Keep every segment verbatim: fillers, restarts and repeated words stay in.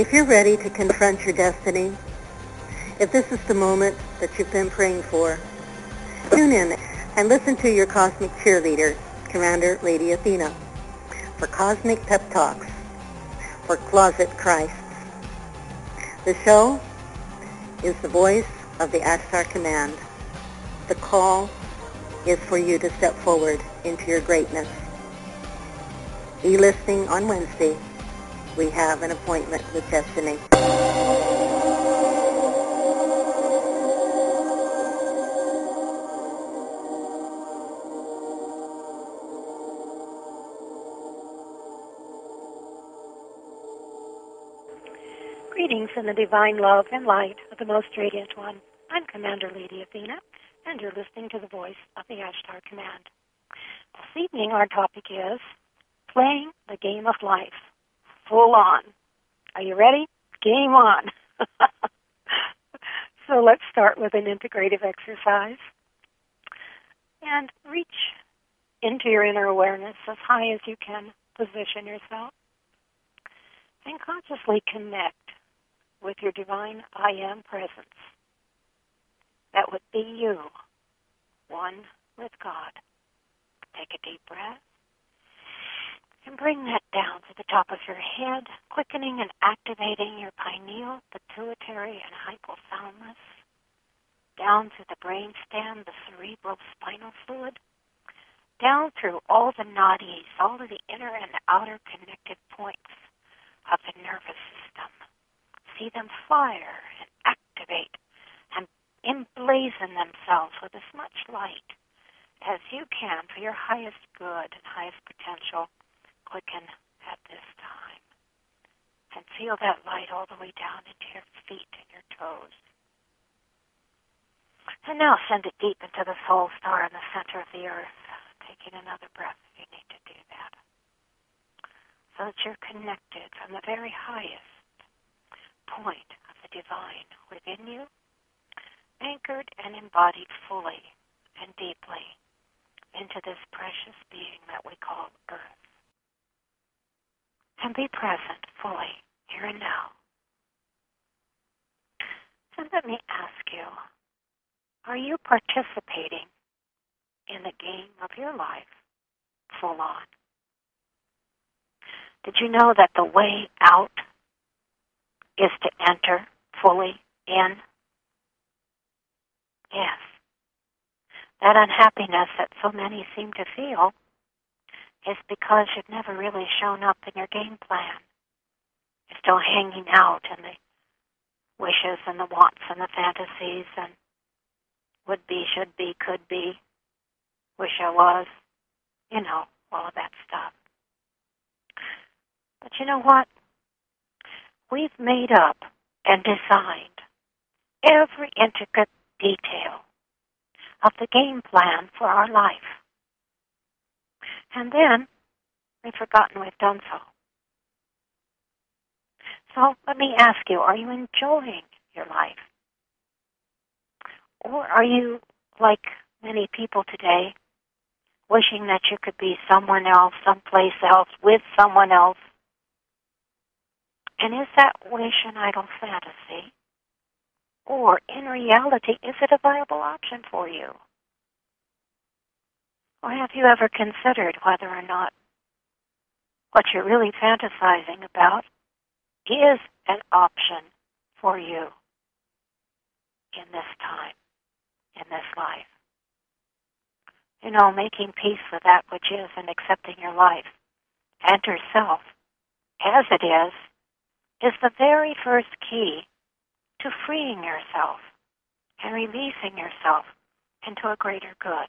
If you're ready to confront your destiny, if this is the moment that you've been praying for, tune in and listen to your cosmic cheerleader, Commander Lady Athena, for Cosmic Pep Talks for Closet Christs. The show is the voice of the Ashtar Command. The call is for you to step forward into your greatness. Be listening on Wednesday. We have an appointment with destiny. Greetings in the divine love and light of the Most Radiant One. I'm Commander Lady Athena, and you're listening to the voice of the Ashtar Command. This evening our topic is playing the game of life, full on. Are you ready? Game on. So let's start with an integrative exercise. And reach into your inner awareness as high as you can position yourself. And consciously connect with your divine I Am presence. That would be you, one with God. Take a deep breath and bring that down to the top of your head, quickening and activating your pineal, pituitary, and hypothalamus, down to the brainstem, the cerebral spinal fluid, down through all the nadis, all of the inner and outer connected points of the nervous system. See them fire and activate and emblazon themselves with as much light as you can for your highest good and highest potential. Quicken at this time. And feel that light all the way down into your feet and your toes. And now send it deep into the soul star in the center of the earth. Taking another breath if you need to do that. So that you're connected from the very highest point of the divine within you, anchored and embodied fully and deeply into this precious being that we call Earth. And be present fully here and now. So let me ask you, are you participating in the game of your life full on? Did you know that the way out is to enter fully in? Yes. That unhappiness that so many seem to feel is because you've never really shown up in your game plan. You're still hanging out in the wishes and the wants and the fantasies and would be, should be, could be, wish I was, you know, all of that stuff. But you know what? We've made up and designed every intricate detail of the game plan for our life. And then we've forgotten we've done so. So let me ask you, are you enjoying your life? Or are you, like many people today, wishing that you could be someone else, someplace else, with someone else? And is that wish an idle fantasy? Or, in reality, is it a viable option for you? Or have you ever considered whether or not what you're really fantasizing about is an option for you in this time, in this life? You know, making peace with that which is and accepting your life and yourself as it is, is the very first key to freeing yourself and releasing yourself into a greater good.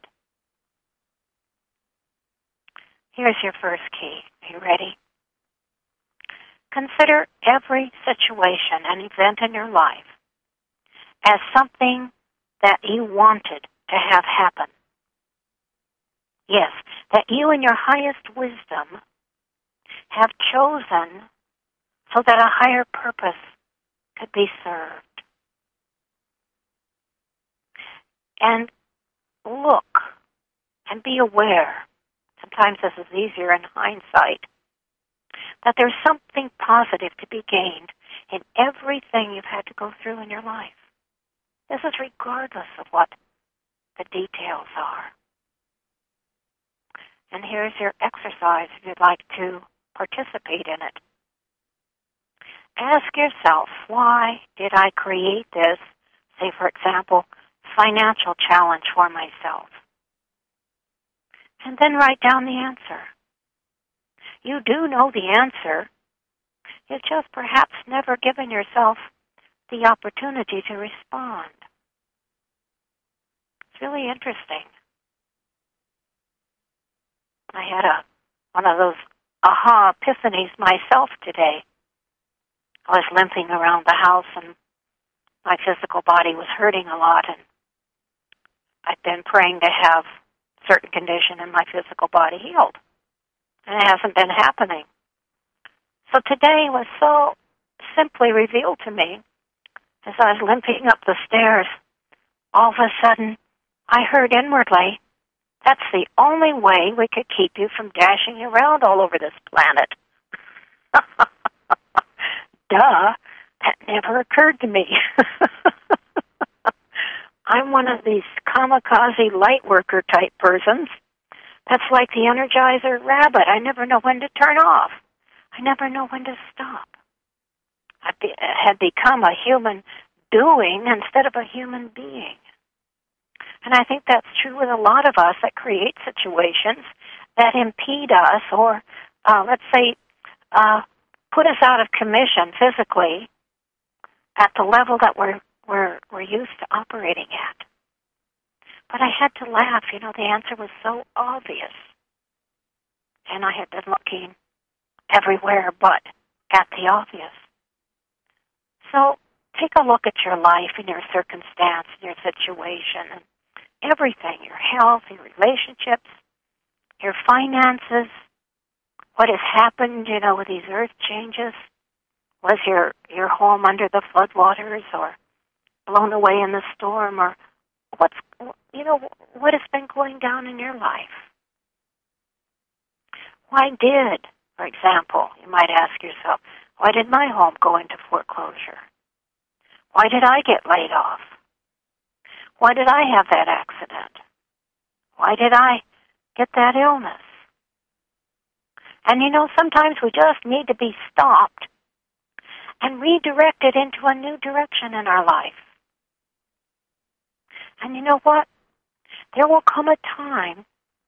Here's your first key. Are you ready? Consider every situation and event in your life as something that you wanted to have happen. Yes, that you in your highest wisdom have chosen so that a higher purpose could be served. And look and be aware, sometimes this is easier in hindsight, that there's something positive to be gained in everything you've had to go through in your life. This is regardless of what the details are. And here's your exercise if you'd like to participate in it. Ask yourself, why did I create this, say for example, financial challenge for myself? And then write down the answer. You do know the answer. You've just perhaps never given yourself the opportunity to respond. It's really interesting. I had a one of those aha epiphanies myself today. I was limping around the house and my physical body was hurting a lot, and I'd been praying to have a certain condition in my physical body healed. And it hasn't been happening. So today was so simply revealed to me as I was limping up the stairs. All of a sudden, I heard inwardly, that's the only way we could keep you from dashing around all over this planet. Duh, that never occurred to me. I'm one of these kamikaze light worker type persons. That's like the Energizer rabbit. I never know when to turn off. I never know when to stop. I be, had become a human doing instead of a human being. And I think that's true with a lot of us that create situations that impede us or, uh, let's say, uh, put us out of commission physically at the level that we're, we're, we're used to operating at. But I had to laugh. You know, the answer was so obvious. And I had been looking everywhere but at the obvious. So take a look at your life and your circumstance and your situation and everything, your health, your relationships, your finances, what has happened, you know, with these earth changes. Was your, your home under the floodwaters or blown away in the storm, or what's, you know, what has been going down in your life? Why did, for example, you might ask yourself, why did my home go into foreclosure? Why did I get laid off? Why did I have that accident? Why did I get that illness? And you know, sometimes we just need to be stopped and redirected into a new direction in our life. And you know what? There will come a time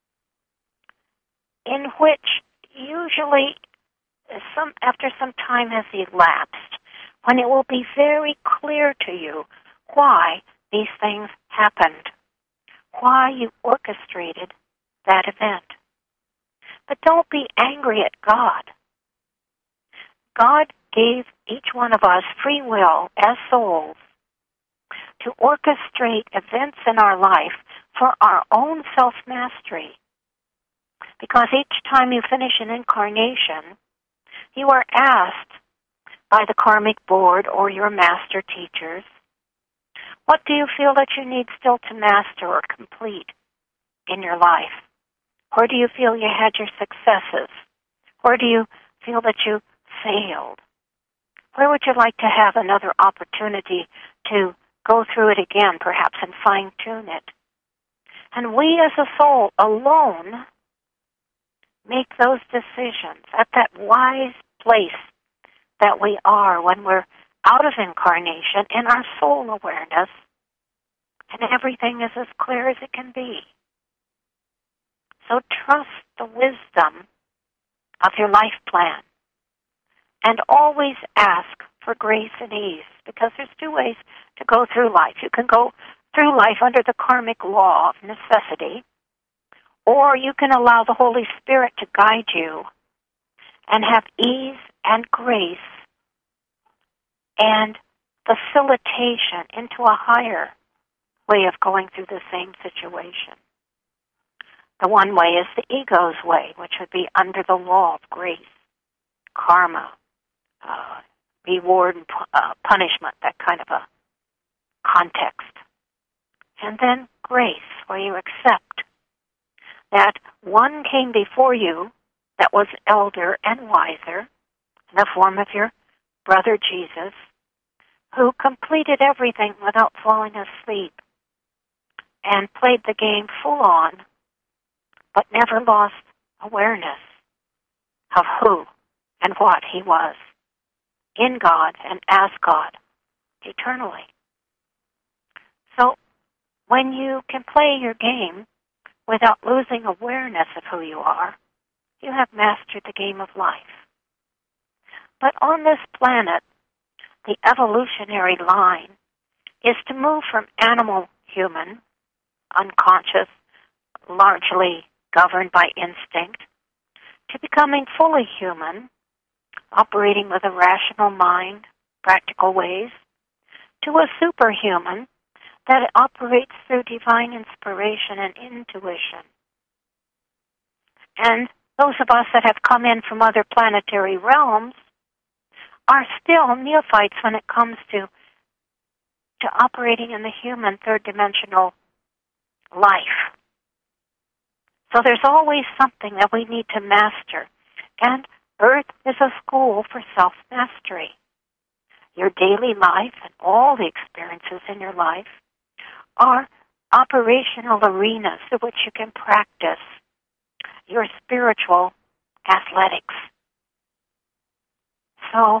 in which usually some after some time has elapsed, when it will be very clear to you why these things happened, why you orchestrated that event. But don't be angry at God. God gave each one of us free will as souls to orchestrate events in our life for our own self-mastery. Because each time you finish an incarnation, you are asked by the karmic board or your master teachers, what do you feel that you need still to master or complete in your life? Where do you feel you had your successes? Where do you feel that you failed? Where would you like to have another opportunity to go through it again, perhaps, and fine-tune it? And we as a soul alone make those decisions at that wise place that we are when we're out of incarnation in our soul awareness, and everything is as clear as it can be. So trust the wisdom of your life plan, and always ask for grace and ease, because there's two ways to go through life. You can go through life under the karmic law of necessity, or you can allow the Holy Spirit to guide you and have ease and grace and facilitation into a higher way of going through the same situation. The one way is the ego's way, which would be under the law of grace, karma, uh, reward and uh, punishment, that kind of a context. And then grace, where you accept that one came before you that was elder and wiser in the form of your brother Jesus, who completed everything without falling asleep and played the game full on, but never lost awareness of who and what he was in God and as God eternally. So when you can play your game without losing awareness of who you are, you have mastered the game of life. But on this planet, the evolutionary line is to move from animal-human, unconscious, largely governed by instinct, to becoming fully human, operating with a rational mind, practical ways, to a superhuman that operates through divine inspiration and intuition. And those of us that have come in from other planetary realms are still neophytes when it comes to, to operating in the human third-dimensional life. So there's always something that we need to master. And Earth is a school for self-mastery. Your daily life and all the experiences in your life are operational arenas through which you can practice your spiritual athletics. So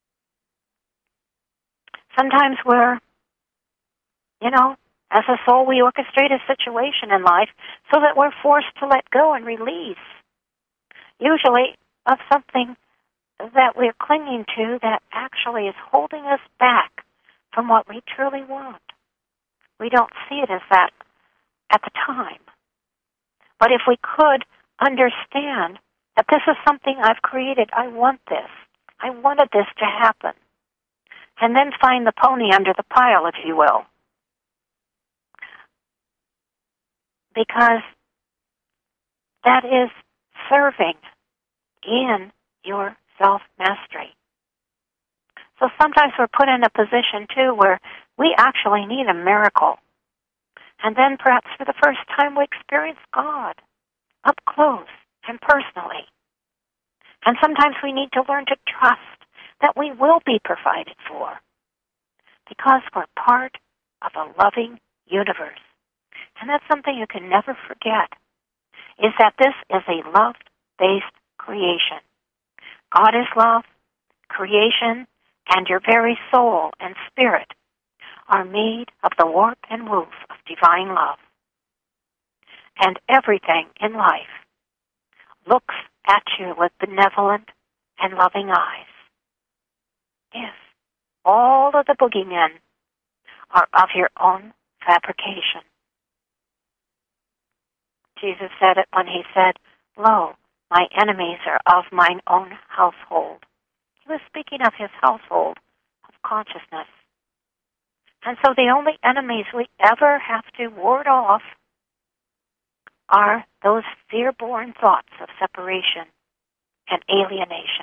sometimes we're, you know, as a soul, we orchestrate a situation in life so that we're forced to let go and release, usually of something that we're clinging to that actually is holding us back from what we truly want. We don't see it as that at the time. But if we could understand that this is something I've created, I want this, I wanted this to happen, and then find the pony under the pile, if you will. Because that is serving in your self-mastery. So sometimes we're put in a position, too, where we actually need a miracle. And then perhaps for the first time we experience God up close and personally. And sometimes we need to learn to trust that we will be provided for because we're part of a loving universe. And that's something you can never forget, is that this is a love-based creation. God is love, creation, and your very soul and spirit are made of the warp and woof of divine love. And everything in life looks at you with benevolent and loving eyes. Yes, all of the boogeymen are of your own fabrication. Jesus said it when he said, "Lo, my enemies are of mine own household." He was speaking of his household of consciousness. And so the only enemies we ever have to ward off are those fear-born thoughts of separation and alienation.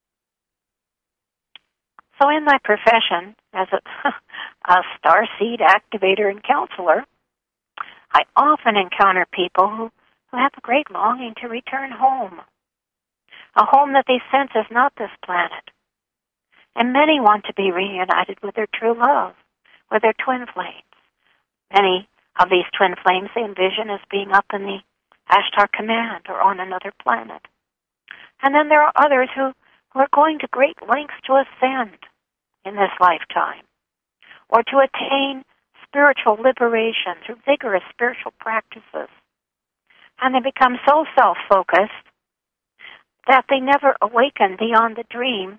So in my profession as a, a starseed activator and counselor, I often encounter people who, who have a great longing to return home, a home that they sense is not this planet. And many want to be reunited with their true love, with their twin flames. Many of these twin flames they envision as being up in the Ashtar Command or on another planet. And then there are others who, who are going to great lengths to ascend in this lifetime or to attain spiritual liberation through vigorous spiritual practices. And they become so self-focused that they never awaken beyond the dream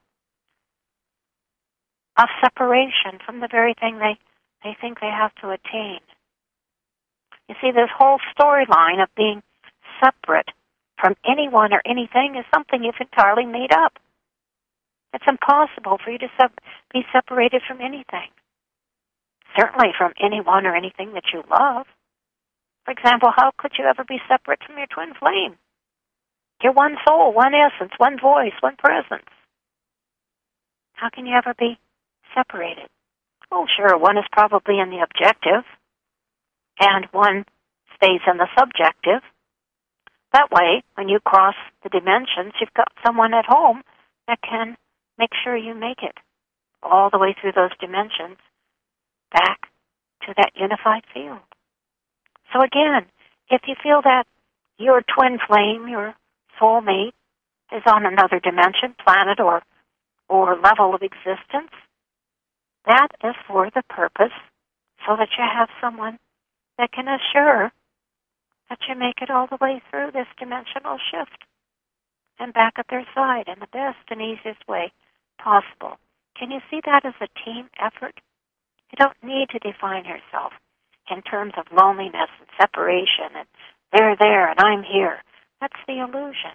of separation from the very thing they, they think they have to attain. You see, this whole storyline of being separate from anyone or anything is something you've entirely made up. It's impossible for you to sep- be separated from anything. Certainly from anyone or anything that you love. For example, how could you ever be separate from your twin flame? You're one soul, one essence, one voice, one presence. How can you ever be separated? Oh, sure, one is probably in the objective, and one stays in the subjective. That way, when you cross the dimensions, you've got someone at home that can make sure you make it all the way through those dimensions back to that unified field. So again, if you feel that your twin flame, your soulmate, is on another dimension, planet, or, or level of existence, that is for the purpose so that you have someone that can assure that you make it all the way through this dimensional shift and back at their side in the best and easiest way possible. Can you see that as a team effort? You don't need to define yourself in terms of loneliness and separation and they're there and I'm here. That's the illusion.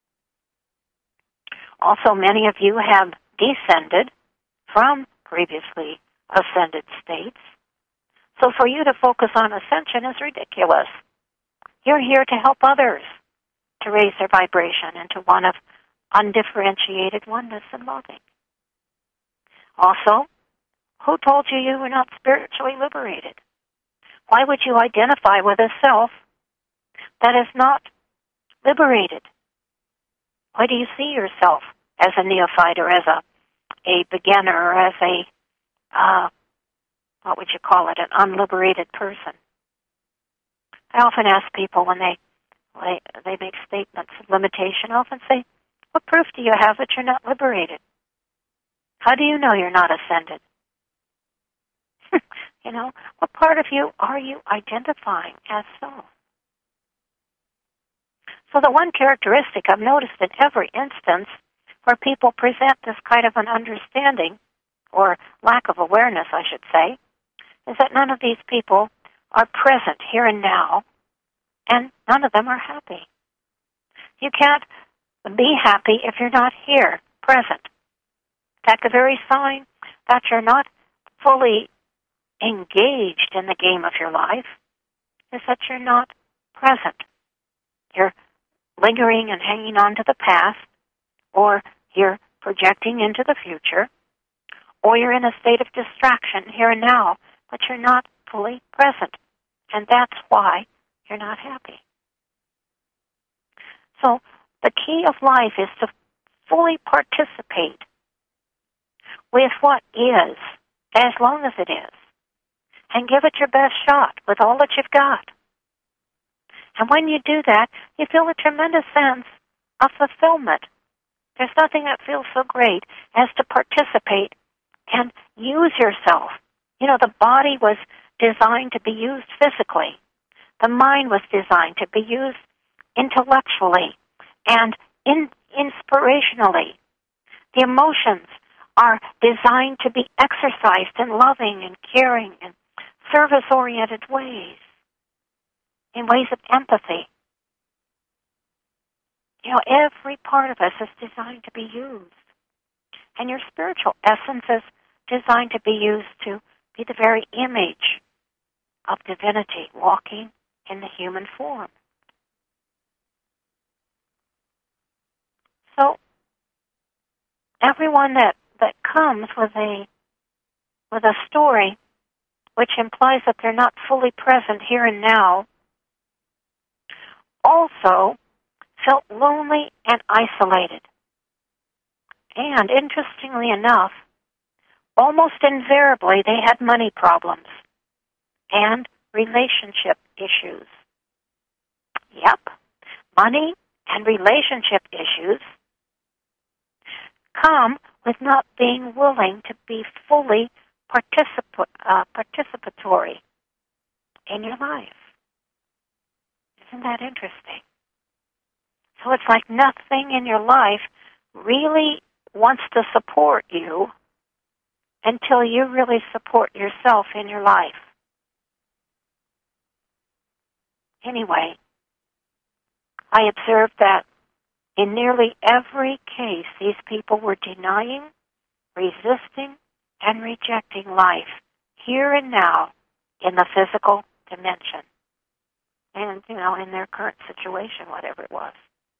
Also, many of you have descended from previously ascended states. So for you to focus on ascension is ridiculous. You're here to help others to raise their vibration into one of undifferentiated oneness and loving. Also, who told you you were not spiritually liberated? Why would you identify with a self that is not liberated? Why do you see yourself as a neophyte or as a, a beginner or as a, uh, what would you call it, an unliberated person? I often ask people when they, they, they make statements of limitation, I often say, what proof do you have that you're not liberated? How do you know you're not ascended? You know, what part of you are you identifying as self? So the one characteristic I've noticed in every instance where people present this kind of an understanding, or lack of awareness, I should say, is that none of these people are present here and now, and none of them are happy. You can't be happy if you're not here, present. In fact, the very sign that you're not fully engaged in the game of your life is that you're not present. You're lingering and hanging on to the past, or you're projecting into the future, or you're in a state of distraction here and now, but you're not fully present. And that's why you're not happy. So the key of life is to fully participate with what is, as long as it is, and give it your best shot with all that you've got. And when you do that, you feel a tremendous sense of fulfillment. There's nothing that feels so great as to participate and use yourself. You know, the body was designed to be used physically. The mind was designed to be used intellectually and in, inspirationally. The emotions are designed to be exercised in loving and caring and service-oriented ways, in ways of empathy. You know, every part of us is designed to be used. And your spiritual essence is designed to be used to be the very image of divinity walking in the human form. So, everyone that, that comes with a with a story which implies that they're not fully present here and now also felt lonely and isolated. And interestingly enough, almost invariably they had money problems and relationship issues. Yep, money and relationship issues come with not being willing to be fully particip- uh, participatory in your life. Isn't that interesting? So it's like nothing in your life really wants to support you until you really support yourself in your life. Anyway, I observed that in nearly every case, these people were denying, resisting, and rejecting life here and now in the physical dimension. And, you know, in their current situation, whatever it was.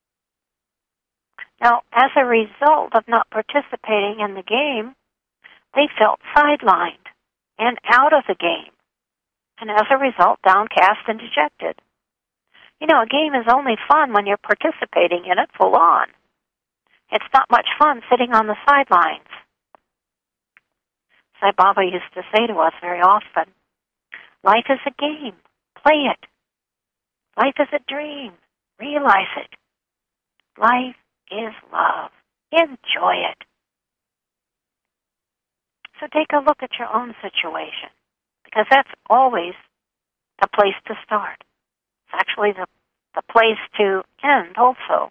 Now, as a result of not participating in the game, they felt sidelined and out of the game. And as a result, downcast and dejected. You know, a game is only fun when you're participating in it full on. It's not much fun sitting on the sidelines. Sai Baba used to say to us very often, life is a game. Play it. Life is a dream. Realize it. Life is love. Enjoy it. So take a look at your own situation, because that's always the place to start. It's actually the, the place to end also.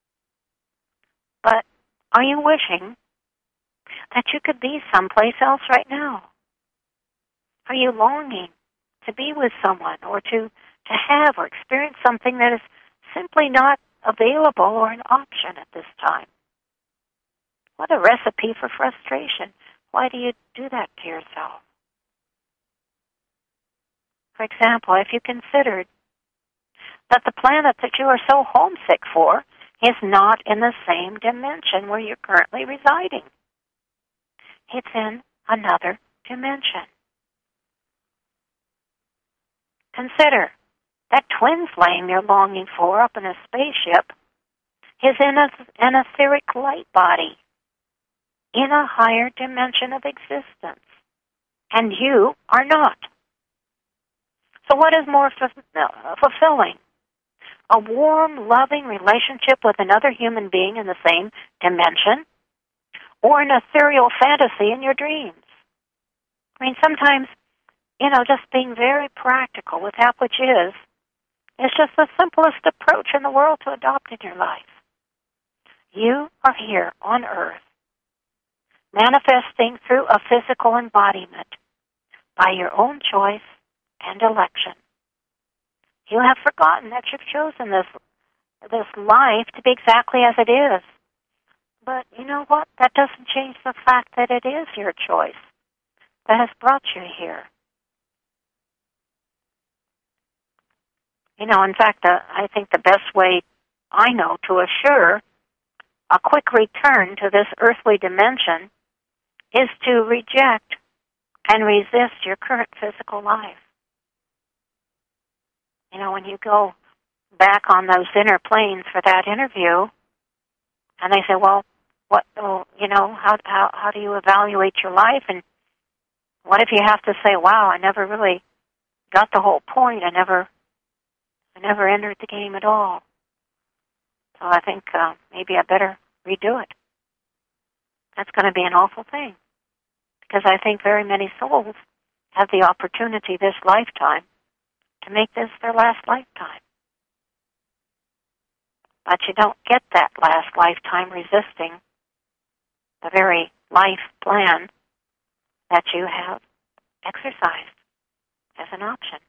But are you wishing that you could be someplace else right now? Are you longing to be with someone or to, to have or experience something that is simply not available or an option at this time? What a recipe for frustration. Why do you do that to yourself? For example, if you considered that the planet that you are so homesick for is not in the same dimension where you're currently residing. It's in another dimension. Consider that twin flame you're longing for up in a spaceship is in a, an etheric light body in a higher dimension of existence, and you are not. So what is more fulfilling? A warm, loving relationship with another human being in the same dimension, or an ethereal fantasy in your dreams? I mean, sometimes, you know, just being very practical with that which is, is just the simplest approach in the world to adopt in your life. You are here on earth, manifesting through a physical embodiment by your own choice and election. You have forgotten that you've chosen this this life to be exactly as it is. But you know what? That doesn't change the fact that it is your choice that has brought you here. You know, in fact, uh, I think the best way I know to assure a quick return to this earthly dimension is to reject and resist your current physical life. You know, when you go back on those inner planes for that interview, and they say, well, what, oh, you know, how, how, how do you evaluate your life? And what if you have to say, wow, I never really got the whole point. I never, I never entered the game at all. So I think uh, maybe I better redo it. That's going to be an awful thing, because I think very many souls have the opportunity this lifetime to make this their last lifetime. But you don't get that last lifetime resisting the very life plan that you have exercised as an option.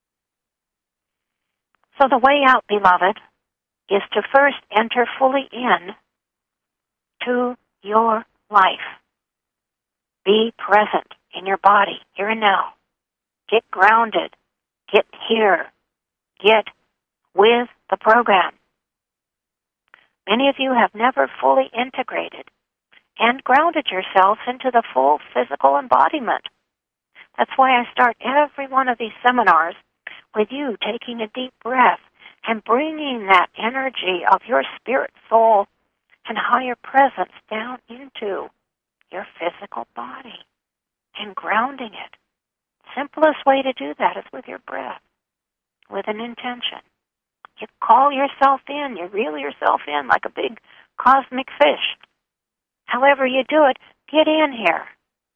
So the way out, beloved, is to first enter fully in to your life. Be present in your body, here and now. Get grounded. Get here. Get with the program. Many of you have never fully integrated and grounded yourselves into the full physical embodiment. That's why I start every one of these seminars with you taking a deep breath and bringing that energy of your spirit, soul, and higher presence down into your physical body and grounding it. Simplest way to do that is with your breath, with an intention. You call yourself in, you reel yourself in like a big cosmic fish. However you do it, get in here.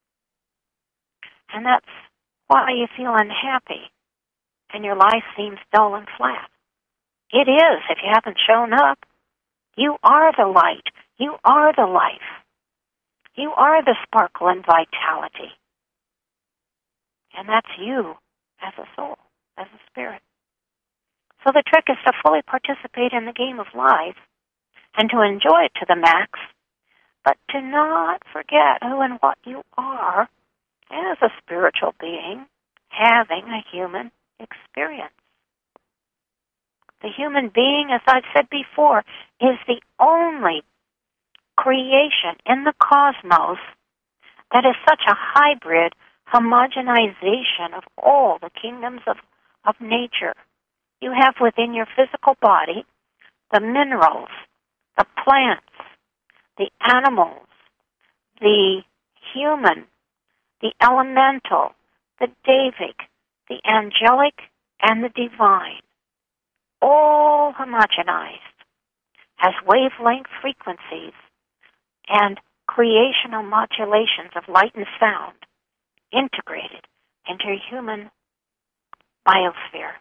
And that's why you feel unhappy and your life seems dull and flat. It is, if you haven't shown up. You are the light. You are the life. You are the sparkle and vitality. And that's you as a soul, as a spirit. So the trick is to fully participate in the game of life and to enjoy it to the max, but to not forget who and what you are as a spiritual being having a human experience. The human being, as I've said before, is the only creation in the cosmos that is such a hybrid homogenization of all the kingdoms of, of nature. You have within your physical body the minerals, the plants, the animals, the human, the elemental, the Davic, the angelic, and the divine, all homogenized as wavelength frequencies and creational modulations of light and sound integrated into your human biosphere.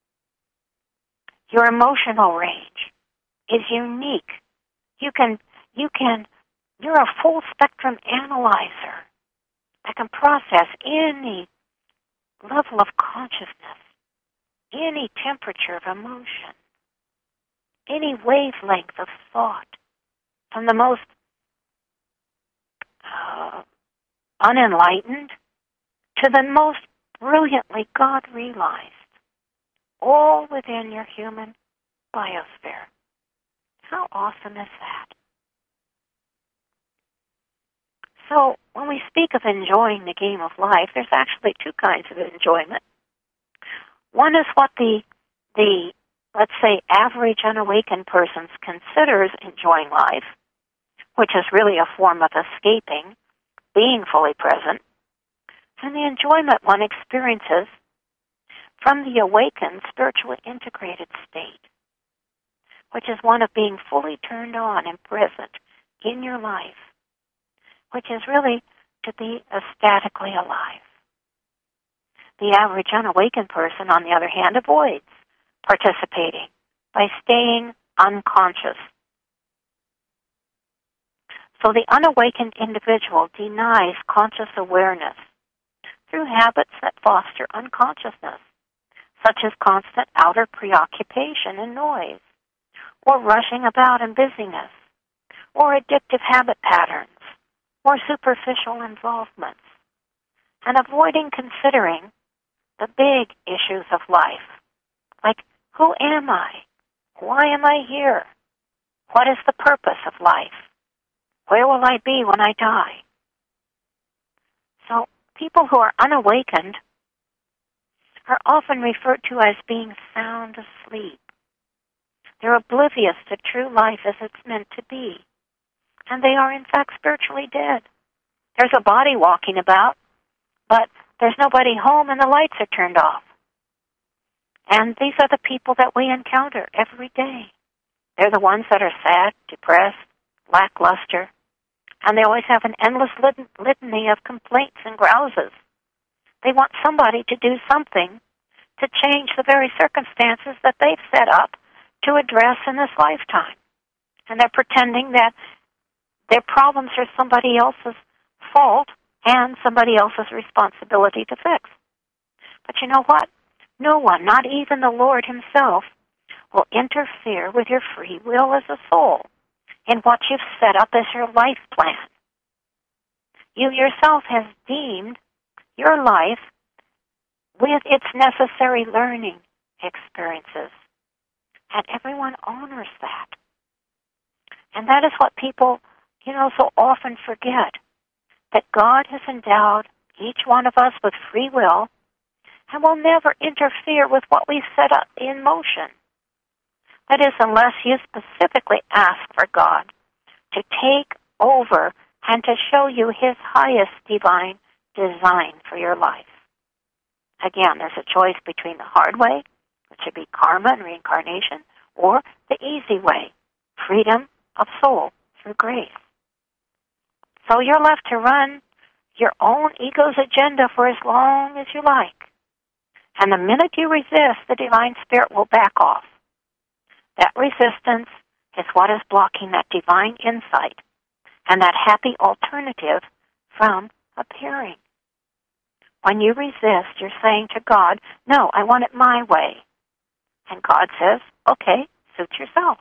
Your emotional range is unique. You can, you can, you're a full spectrum analyzer that can process any level of consciousness, any temperature of emotion, any wavelength of thought, from the most uh, unenlightened to the most brilliantly God-realized, all within your human biosphere. How awesome is that? So when we speak of enjoying the game of life, there's actually two kinds of enjoyment. One is what the, the let's say, average unawakened person considers enjoying life, which is really a form of escaping, being fully present, and the enjoyment one experiences from the awakened, spiritually integrated state, which is one of being fully turned on and present in your life, which is really to be ecstatically alive. The average unawakened person, on the other hand, avoids participating by staying unconscious. So the unawakened individual denies conscious awareness through habits that foster unconsciousness, such as constant outer preoccupation and noise, or rushing about and busyness, or addictive habit patterns, or superficial involvements, and avoiding considering the big issues of life, like, who am I? Why am I here? What is the purpose of life? Where will I be when I die? So people who are unawakened are often referred to as being sound asleep. They're oblivious to true life as it's meant to be. And they are, in fact, spiritually dead. There's a body walking about, but there's nobody home and the lights are turned off. And these are the people that we encounter every day. They're the ones that are sad, depressed, lackluster, and they always have an endless lit- litany of complaints and grouses. They want somebody to do something to change the very circumstances that they've set up to address in this lifetime. And they're pretending that their problems are somebody else's fault and somebody else's responsibility to fix. But you know what? No one, not even the Lord himself, will interfere with your free will as a soul in what you've set up as your life plan. You yourself have deemed your life with its necessary learning experiences, and everyone honors that. And that is what people, you know, so often forget, that God has endowed each one of us with free will and will never interfere with what we set up in motion. That is, unless you specifically ask for God to take over and to show you his highest divine design for your life. Again, there's a choice between the hard way, which would be karma and reincarnation, or the easy way, freedom of soul through grace. So you're left to run your own ego's agenda for as long as you like. And the minute you resist, the divine spirit will back off. That resistance is what is blocking that divine insight and that happy alternative from appearing. When you resist, you're saying to God, no, I want it my way. And God says, okay, suit yourself.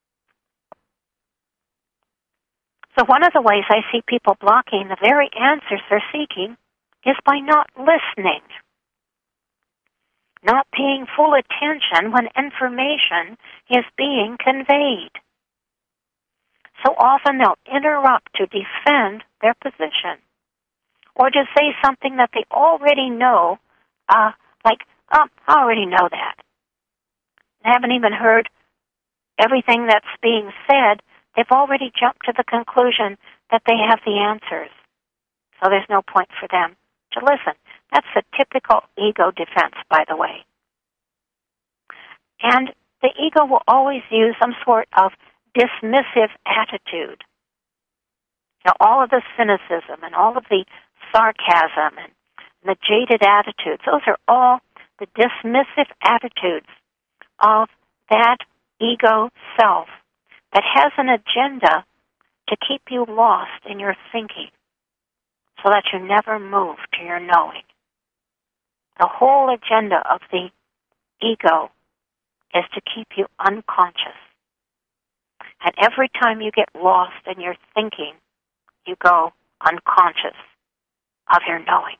So one of the ways I see people blocking the very answers they're seeking is by not listening, not paying full attention when information is being conveyed. So often they'll interrupt to defend their position or to say something that they already know, uh, like, oh, I already know that. They haven't even heard everything that's being said. they've already jumped to the conclusion that they have the answers. So there's no point for them to listen. That's a typical ego defense, by the way. And the ego will always use some sort of dismissive attitude. Now, all of the cynicism and all of the sarcasm and the jaded attitudes, those are all the dismissive attitudes of that ego self that has an agenda to keep you lost in your thinking so that you never move to your knowing. The whole agenda of the ego is to keep you unconscious. And every time you get lost in your thinking, you go unconscious of your knowing.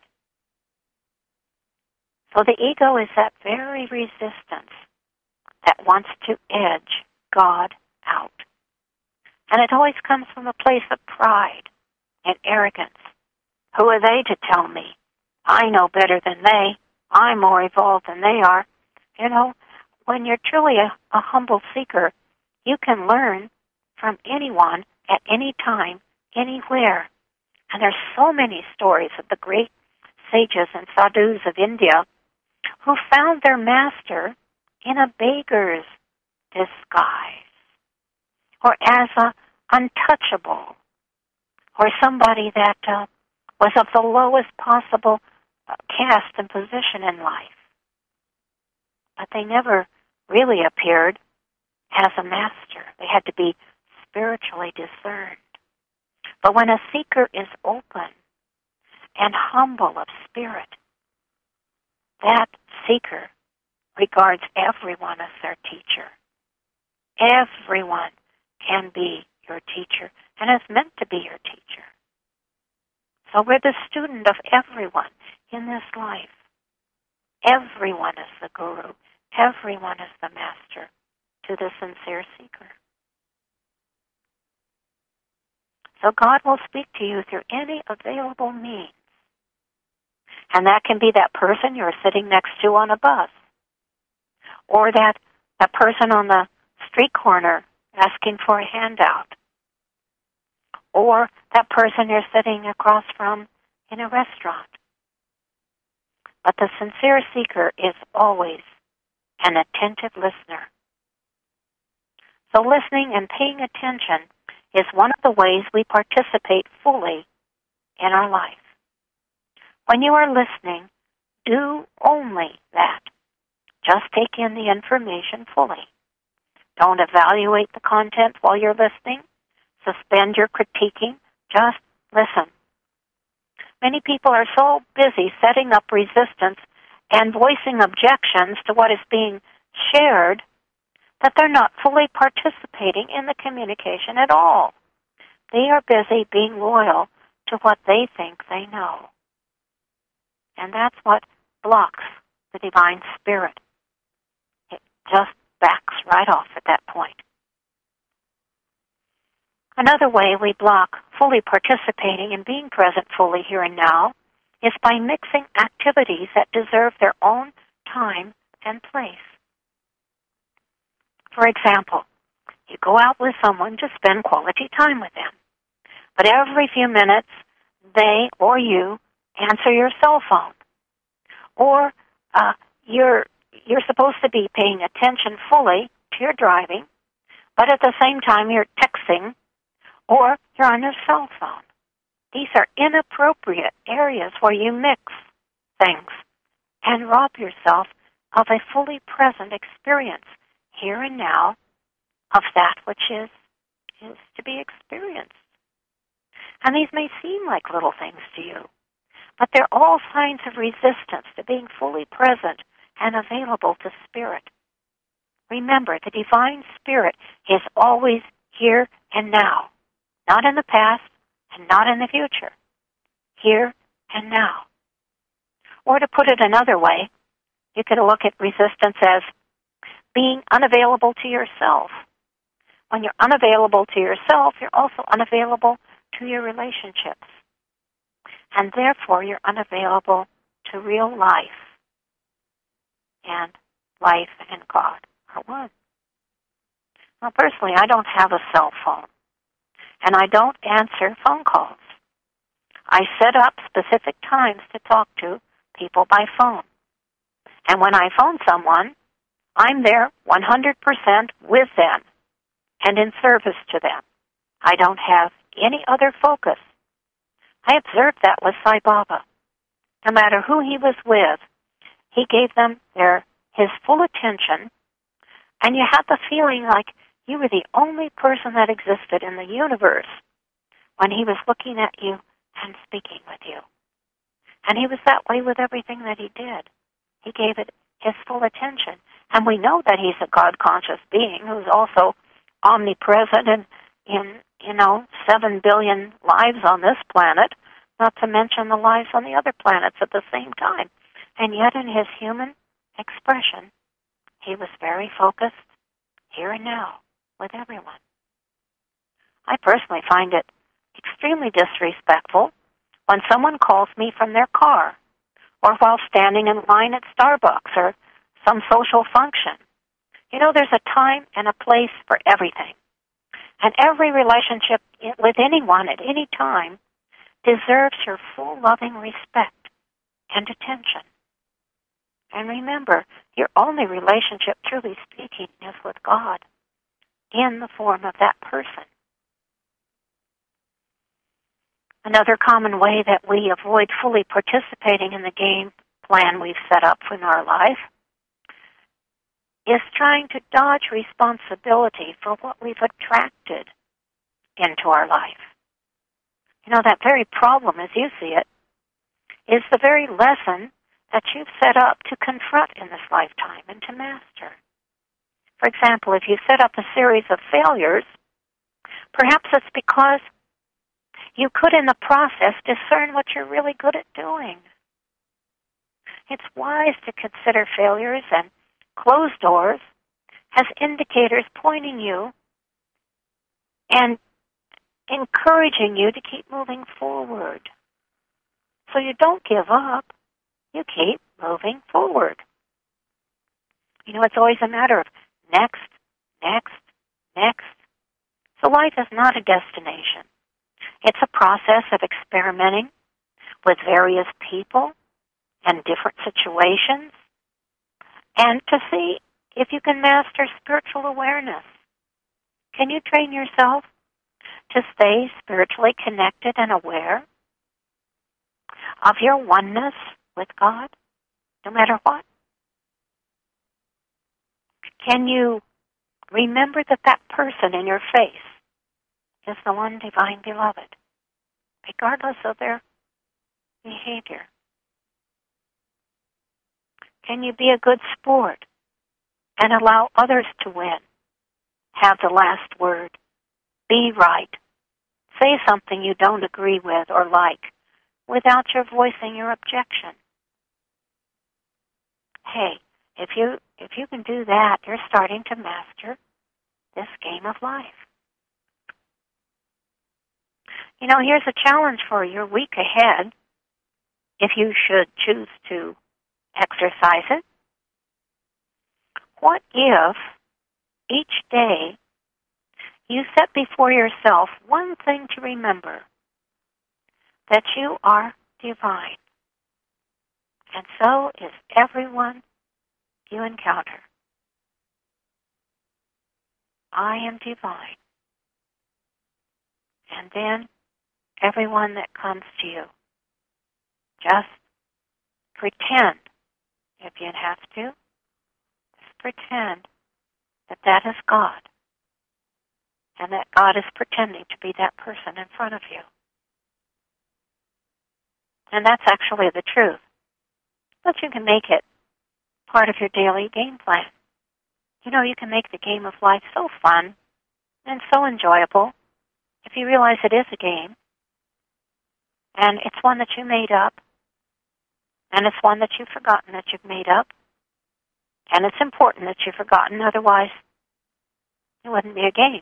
So the ego is that very resistance that wants to edge God out. And it always comes from a place of pride and arrogance. Who are they to tell me? I know better than they. I'm more evolved than they are. You know, when you're truly a, a humble seeker, you can learn from anyone at any time, anywhere. And there's so many stories of the great sages and sadhus of India who found their master in a beggar's disguise, or as a untouchable, or somebody that uh, was of the lowest possible uh, caste and position in life. But they never really appeared as a master. They had to be spiritually discerned. But when a seeker is open and humble of spirit, that seeker regards everyone as their teacher. Everyone can be your teacher and is meant to be your teacher. So we're the student of everyone in this life. Everyone is the guru. Everyone is the master to the sincere seeker. So God will speak to you through any available means. And that can be that person you're sitting next to on a bus, or that, that person on the street corner asking for a handout, or that person you're sitting across from in a restaurant. But the sincere seeker is always an attentive listener. So listening and paying attention is one of the ways we participate fully in our life. When you are listening, do only that. Just take in the information fully. Don't evaluate the content while you're listening. Suspend your critiquing. Just listen. Many people are so busy setting up resistance and voicing objections to what is being shared that they're not fully participating in the communication at all. They are busy being loyal to what they think they know. And that's what blocks the divine spirit. It just backs right off at that point. Another way we block fully participating and being present fully here and now is by mixing activities that deserve their own time and place. For example, you go out with someone to spend quality time with them, but every few minutes they or you answer your cell phone, or uh, you're you're supposed to be paying attention fully to your driving, but at the same time you're texting or you're on your cell phone. These are inappropriate areas where you mix things and rob yourself of a fully present experience here and now of that which is is to be experienced. And these may seem like little things to you, but they're all signs of resistance to being fully present and available to Spirit. Remember, the divine Spirit is always here and now, not in the past and not in the future, here and now. Or to put it another way, you could look at resistance as being unavailable to yourself. When you're unavailable to yourself, you're also unavailable to your relationships. And therefore, you're unavailable to real life. And life and God are one. Now, personally, I don't have a cell phone. and I don't answer phone calls. I set up specific times to talk to people by phone. And when I phone someone, I'm there one hundred percent with them and in service to them. I don't have any other focus. I observed that with Sai Baba. No matter who he was with, he gave them their his full attention, and you had the feeling like you were the only person that existed in the universe when he was looking at you and speaking with you. And he was that way with everything that he did. He gave it his full attention. And we know that he's a God-conscious being who's also omnipresent in, in, you know, seven billion lives on this planet, not to mention the lives on the other planets at the same time. And yet in his human expression, he was very focused here and now with everyone. I personally find it extremely disrespectful when someone calls me from their car or while standing in line at Starbucks or some social function. You know, there's a time and a place for everything. And every relationship with anyone at any time deserves your full loving respect and attention. And remember, your only relationship, truly speaking, is with God in the form of that person. Another common way that we avoid fully participating in the game plan we've set up in our life is trying to dodge responsibility for what we've attracted into our life. You know, that very problem, as you see it, is the very lesson that you've set up to confront in this lifetime and to master. For example, if you set up a series of failures, perhaps it's because you could in the process discern what you're really good at doing. It's wise to consider failures and closed doors as indicators pointing you and encouraging you to keep moving forward. So you don't give up. You keep moving forward. You know, it's always a matter of next, next, next. So life is not a destination. It's a process of experimenting with various people and different situations and to see if you can master spiritual awareness. Can you train yourself to stay spiritually connected and aware of your oneness with God, no matter what? Can you remember that that person in your face is the one divine beloved, regardless of their behavior? Can you be a good sport and allow others to win, have the last word, be right, say something you don't agree with or like without your voicing your objection? Hey, if you if you can do that, you're starting to master this game of life. You know, here's a challenge for your week ahead, if you should choose to exercise it. What if each day you set before yourself one thing to remember, that you are divine, and so is everyone you encounter. I am divine. And then everyone that comes to you, just pretend, if you have to, just pretend that that is God, and that God is pretending to be that person in front of you. And that's actually the truth. But you can make it part of your daily game plan. You know, you can make the game of life so fun and so enjoyable if you realize it is a game, and it's one that you made up, and it's one that you've forgotten that you've made up, and it's important that you've forgotten, otherwise it wouldn't be a game.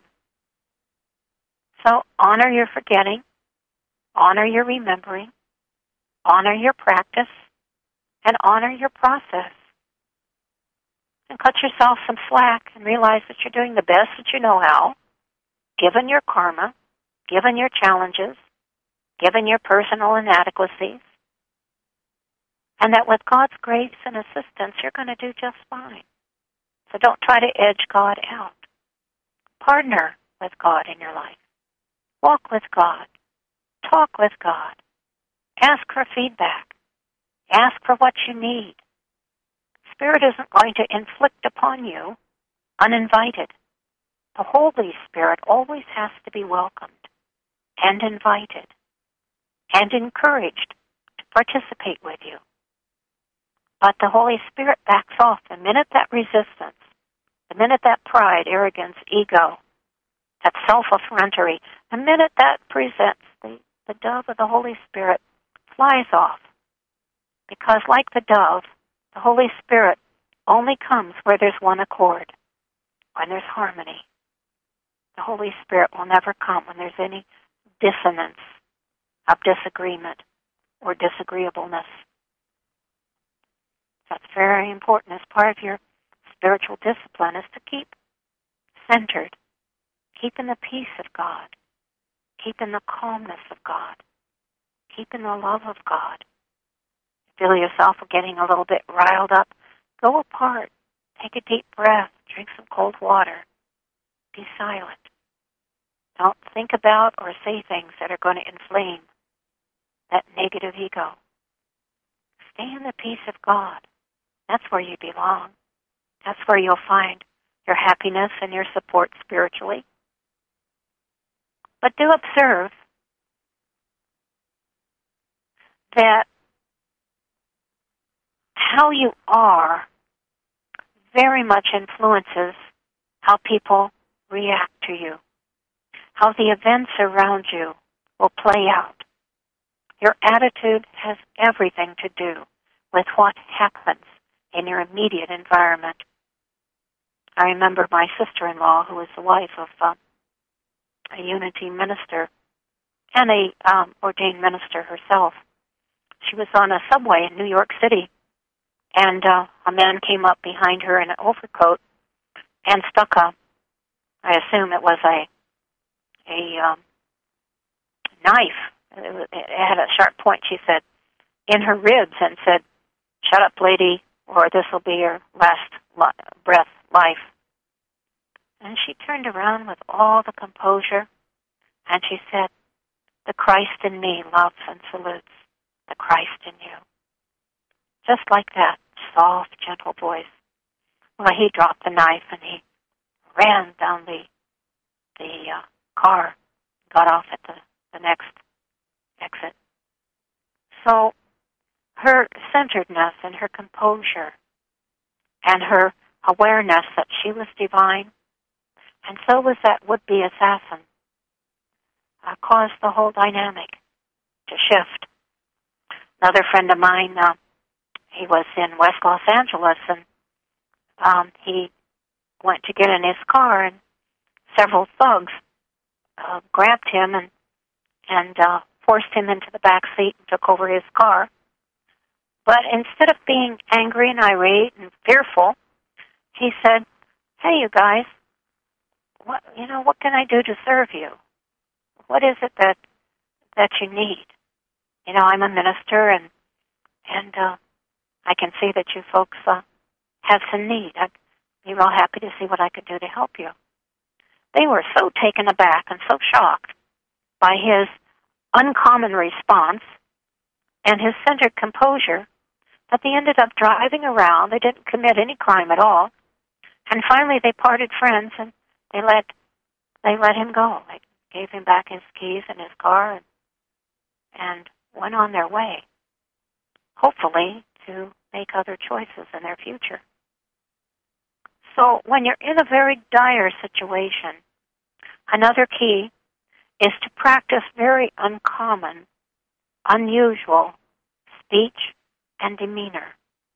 So honor your forgetting, honor your remembering, honor your practice, and honor your process. And cut yourself some slack and realize that you're doing the best that you know how, given your karma, given your challenges, given your personal inadequacies, and that with God's grace and assistance, you're going to do just fine. So don't try to edge God out. Partner with God in your life. Walk with God. Talk with God. Ask for feedback. Ask for what you need. Spirit isn't going to inflict upon you uninvited. The Holy Spirit always has to be welcomed and invited and encouraged to participate with you. But the Holy Spirit backs off the minute that resistance, the minute that pride, arrogance, ego, that self-effrontery, the minute that presents, the, the dove of the Holy Spirit flies off. Because like the dove, the Holy Spirit only comes where there's one accord, when there's harmony. The Holy Spirit will never come when there's any dissonance of disagreement or disagreeableness. That's very important as part of your spiritual discipline, is to keep centered, keep in the peace of God, keep in the calmness of God, keep in the love of God. Feel yourself getting a little bit riled up, go apart, take a deep breath, drink some cold water, be silent. Don't think about or say things that are going to inflame that negative ego. Stay in the peace of God. That's where you belong. That's where you'll find your happiness and your support spiritually. But do observe that how you are very much influences how people react to you, how the events around you will play out. Your attitude has everything to do with what happens in your immediate environment. I remember my sister-in-law, who was the wife of uh, a Unity minister and a um, ordained minister herself. She was on a subway in New York City, and uh, a man came up behind her in an overcoat and stuck a, I assume it was a a um, knife. It, it had a sharp point, she said, in her ribs, and said, "Shut up, lady, or this will be your last li- breath, life." And she turned around with all the composure, and she said, "The Christ in me loves and salutes the Christ in you." Just like that, soft, gentle voice. Well, he dropped the knife, and he ran down the the uh, car, got off at the, the next exit. So her centeredness and her composure and her awareness that she was divine, and so was that would-be assassin, uh, caused the whole dynamic to shift. Another friend of mine, uh, he was in West Los Angeles, and um, he went to get in his car, and several thugs uh, grabbed him and and uh, forced him into the back seat and took over his car. But instead of being angry and irate and fearful, he said, "Hey, you guys, what you know? What can I do to serve you? What is it that that you need? You know, I'm a minister, and and uh, I can see that you folks uh, have some need. I'd be real happy to see what I could do to help you." They were so taken aback and so shocked by his uncommon response and his centered composure that they ended up driving around. They didn't commit any crime at all. And finally they parted friends, and they let they let him go. They gave him back his keys and his car and, and went on their way, hopefully to make other choices in their future. So when you're in a very dire situation, another key is to practice very uncommon, unusual speech and demeanor.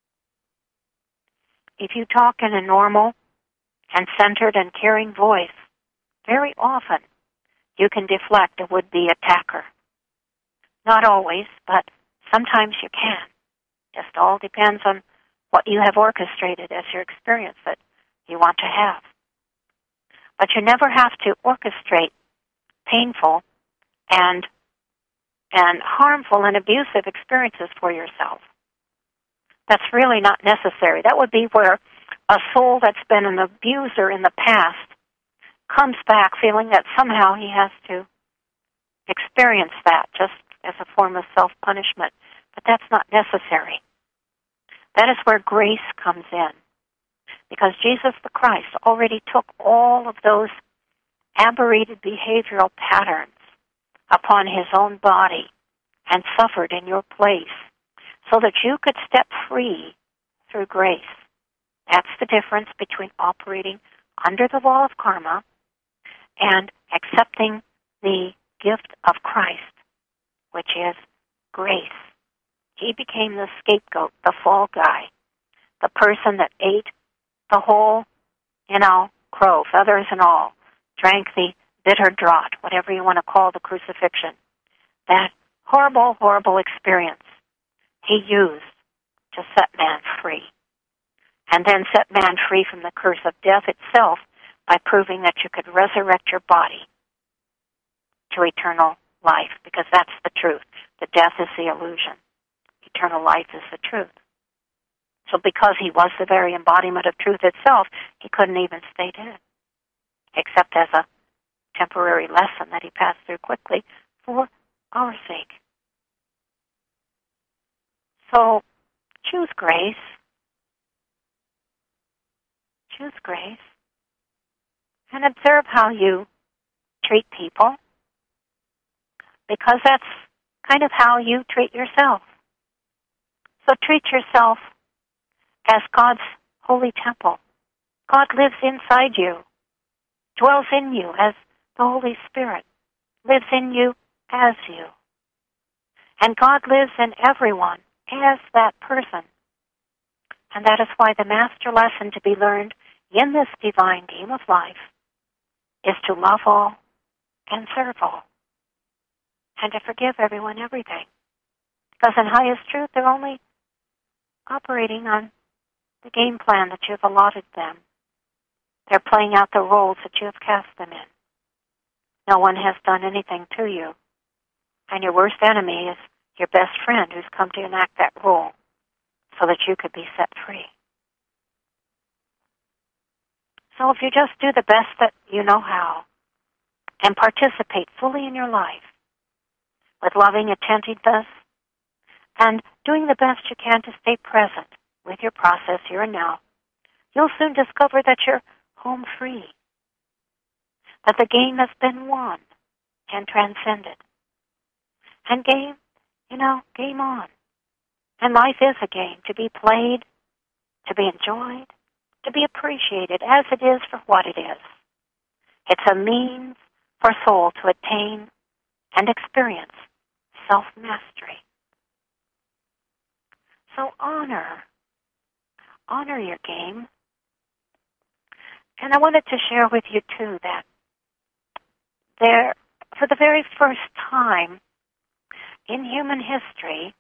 If you talk in a normal and centered and caring voice, very often you can deflect a would-be attacker. Not always, but sometimes you can. Just all depends on what you have orchestrated as your experience that you want to have. But you never have to orchestrate painful and and harmful and abusive experiences for yourself. That's really not necessary. That would be where a soul that's been an abuser in the past comes back feeling that somehow he has to experience that just as a form of self-punishment. But that's not necessary. That is where grace comes in. Because Jesus the Christ already took all of those aberrated behavioral patterns upon his own body and suffered in your place so that you could step free through grace. That's the difference between operating under the law of karma and accepting the gift of Christ, which is grace. He became the scapegoat, the fall guy, the person that ate the whole, you know, crow, feathers and all, drank the bitter draught, whatever you want to call the crucifixion. That horrible, horrible experience he used to set man free. And then set man free from the curse of death itself by proving that you could resurrect your body to eternal life, because that's the truth. The death is the illusion. Eternal life is the truth. So because he was the very embodiment of truth itself, he couldn't even stay dead, except as a temporary lesson that he passed through quickly for our sake. So choose grace. Choose grace. And observe how you treat people, because that's kind of how you treat yourself. So treat yourself as God's holy temple. God lives inside you, dwells in you as the Holy Spirit, lives in you as you. And God lives in everyone as that person. And that is why the master lesson to be learned in this divine game of life is to love all and serve all, and to forgive everyone everything. Because in highest truth, they're only operating on the game plan that you've allotted them. They're playing out the roles that you have cast them in. No one has done anything to you. And your worst enemy is your best friend who's come to enact that role so that you could be set free. So if you just do the best that you know how and participate fully in your life with loving attentiveness and doing the best you can to stay present with your process here and now, you'll soon discover that you're home free, that the game has been won and transcended. And game, you know, game on. And life is a game to be played, to be enjoyed, to be appreciated as it is for what it is. It's a means for soul to attain and experience self-mastery. So honor, honor your game. And I wanted to share with you, too, that there, for the very first time in human history,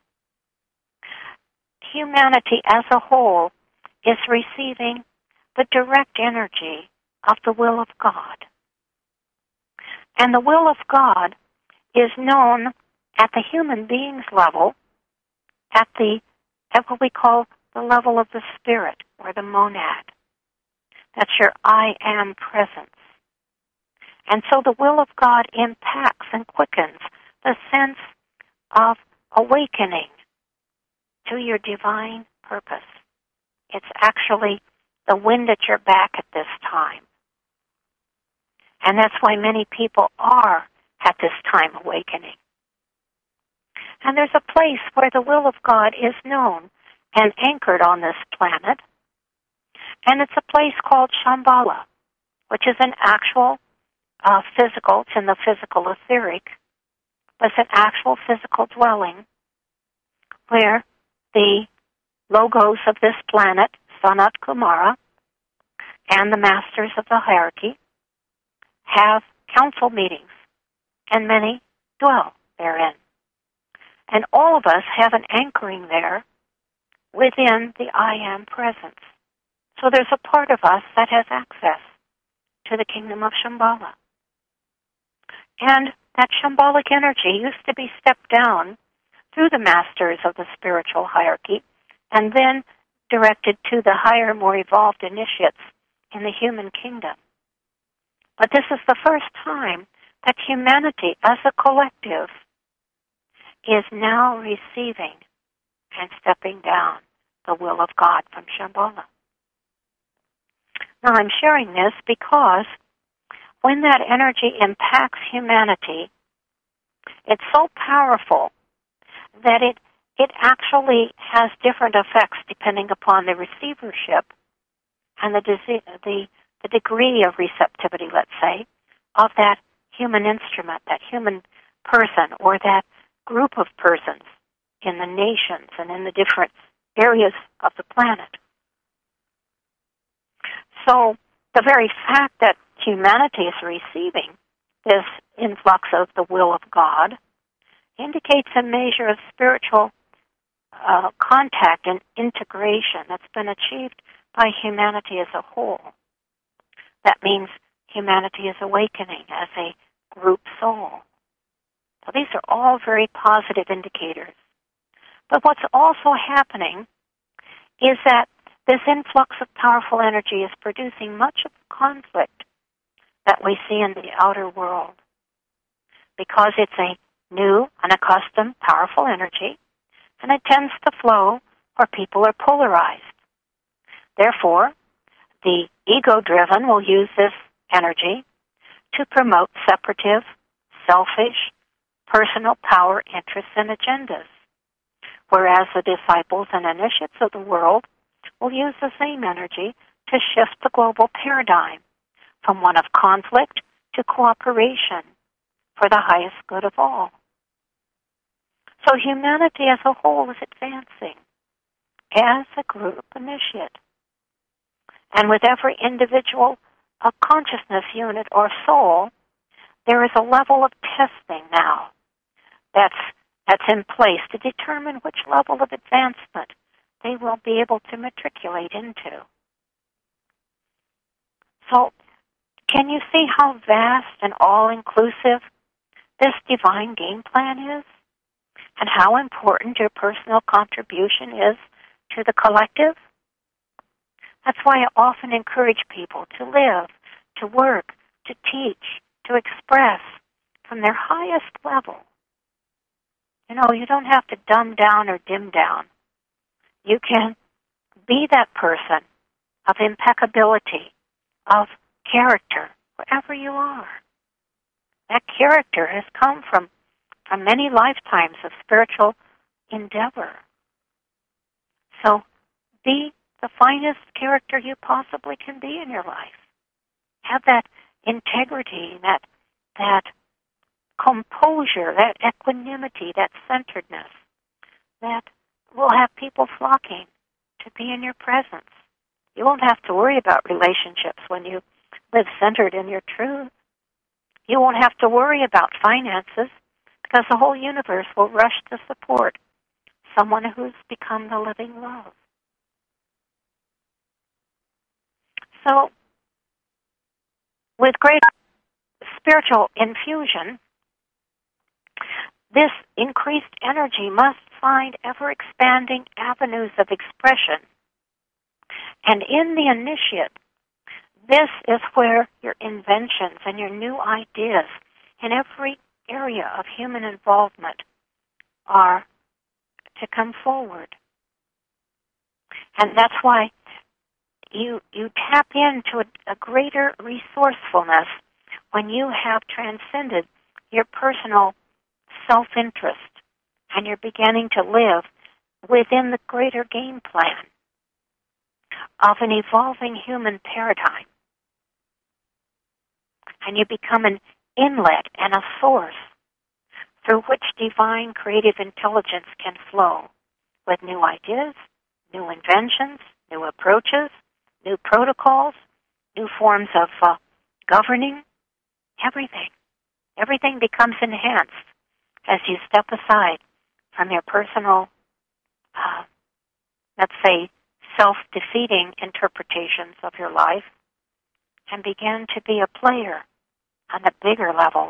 humanity as a whole is receiving the direct energy of the will of God. And the will of God is known at the human being's level, at the at what we call the level of the spirit, or the monad. That's your I am presence. And so the will of God impacts and quickens the sense of awakening to your divine purpose. It's actually the wind at your back at this time. And that's why many people are at this time awakening. And there's a place where the will of God is known and anchored on this planet. And it's a place called Shambhala, which is an actual uh, physical, it's in the physical etheric, but it's an actual physical dwelling where the logos of this planet, Sanat Kumara, and the masters of the hierarchy have council meetings, and many dwell therein. And all of us have an anchoring there within the I Am presence. So there's a part of us that has access to the kingdom of Shambhala. And that Shambhalic energy used to be stepped down through the masters of the spiritual hierarchy and then directed to the higher, more evolved initiates in the human kingdom. But this is the first time that humanity as a collective is now receiving and stepping down the will of God from Shambhala. Now I'm sharing this because when that energy impacts humanity, it's so powerful that it it actually has different effects depending upon the receivership and the the, the degree of receptivity, let's say, of that human instrument, that human person, or that group of persons in the nations and in the different areas of the planet. So the very fact that humanity is receiving this influx of the will of God indicates a measure of spiritual uh, contact and integration that's been achieved by humanity as a whole. That means humanity is awakening as a group soul. So these are all very positive indicators. But what's also happening is that this influx of powerful energy is producing much of the conflict that we see in the outer world, because it's a new, unaccustomed, powerful energy, and it tends to flow where people are polarized. Therefore, the ego-driven will use this energy to promote separative, selfish, personal power interests and agendas, whereas the disciples and initiates of the world will use the same energy to shift the global paradigm from one of conflict to cooperation for the highest good of all. So humanity as a whole is advancing as a group initiate. And with every individual a consciousness unit or soul, there is a level of testing now that's that's in place to determine which level of advancement they will be able to matriculate into. So, can you see how vast and all-inclusive this divine game plan is? And how important your personal contribution is to the collective? That's why I often encourage people to live, to work, to teach, to express from their highest level. You know, you don't have to dumb down or dim down. You can be that person of impeccability, of character, wherever you are. That character has come from, from many lifetimes of spiritual endeavor. So be the finest character you possibly can be in your life. Have that integrity, that that composure, that equanimity, that centeredness, that will have people flocking to be in your presence. You won't have to worry about relationships when you live centered in your truth. You won't have to worry about finances because the whole universe will rush to support someone who's become the living love. So, with great spiritual infusion, this increased energy must find ever-expanding avenues of expression. And in the initiate, this is where your inventions and your new ideas in every area of human involvement are to come forward. And that's why you you tap into a, a greater resourcefulness when you have transcended your personal self-interest and you're beginning to live within the greater game plan of an evolving human paradigm. And you become an inlet and a source through which divine creative intelligence can flow with new ideas, new inventions, new approaches, new protocols, new forms of uh, governing, everything. Everything becomes enhanced as you step aside from your personal, uh, let's say, self-defeating interpretations of your life and begin to be a player on the bigger levels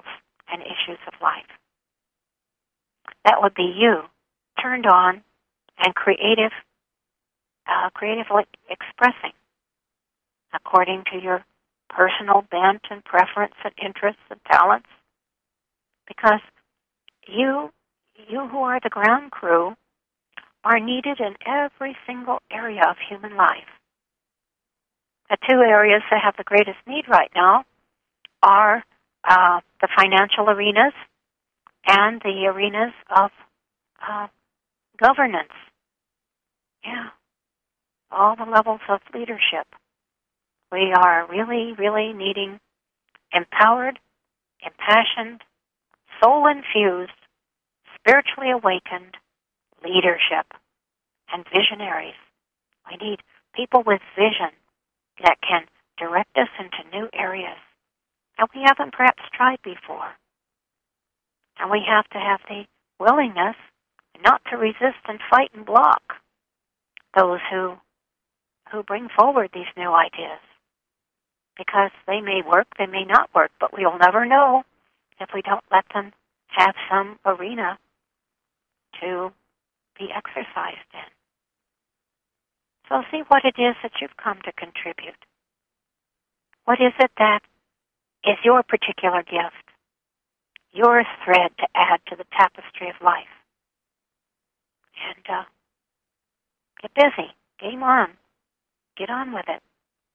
and issues of life. That would be you, turned on and creative, uh, creatively expressing according to your personal bent and preference and interests and talents. Because you, you who are the ground crew, are needed in every single area of human life. The two areas that have the greatest need right now are uh, the financial arenas and the arenas of uh, governance. Yeah, all the levels of leadership. We are really, really needing empowered, impassioned, soul-infused, spiritually awakened leadership and visionaries. We need people with vision that can direct us into new areas that we haven't perhaps tried before. And we have to have the willingness not to resist and fight and block those who who bring forward these new ideas. Because they may work, they may not work, but we'll never know if we don't let them have some arena to be exercised in. So see what it is that you've come to contribute. What is it that is your particular gift, your thread to add to the tapestry of life? And uh, get busy, game on, get on with it.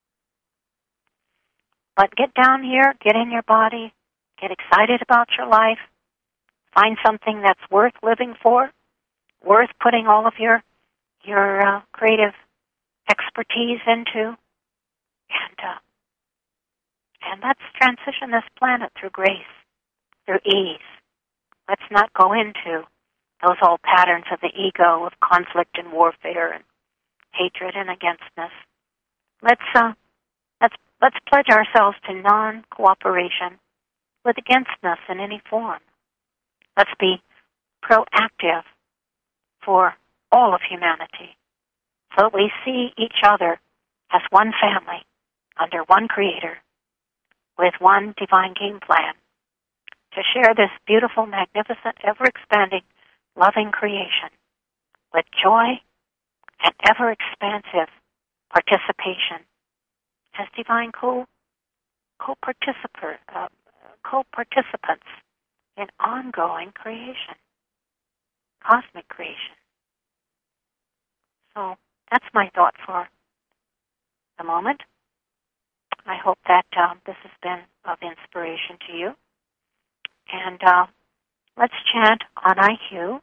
But get down here, get in your body, get excited about your life, find something that's worth living for, worth putting all of your your uh, creative expertise into, and uh, and let's transition this planet through grace, through ease. Let's not go into those old patterns of the ego, of conflict and warfare and hatred and againstness. Let's uh, let's let's pledge ourselves to non-cooperation with againstness in any form. Let's be proactive for all of humanity, so that we see each other as one family, under one Creator, with one divine game plan, to share this beautiful, magnificent, ever-expanding, loving creation with joy and ever-expansive participation as divine co, co-participer, uh, co-participants in ongoing creation, cosmic creation. So that's my thought for the moment. I hope that uh, this has been of inspiration to you. And uh, let's chant on I Q.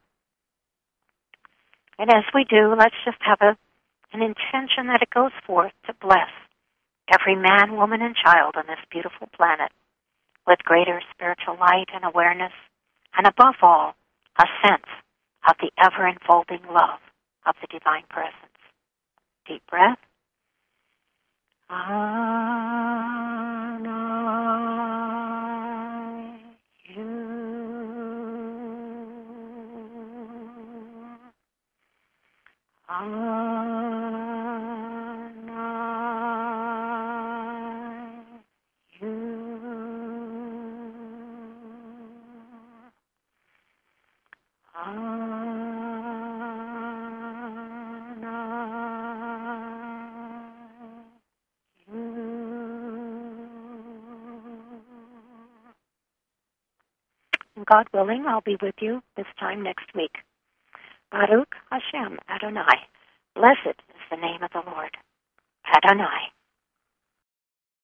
And as we do, let's just have a, an intention that it goes forth to bless every man, woman, and child on this beautiful planet with greater spiritual light and awareness, and above all, a sense of the ever-enfolding love of the divine presence. Deep breath. And I, you. And I, you. And God willing, I'll be with you this time next week. Baruch Hashem Adonai. Blessed is the name of the Lord. Adonai.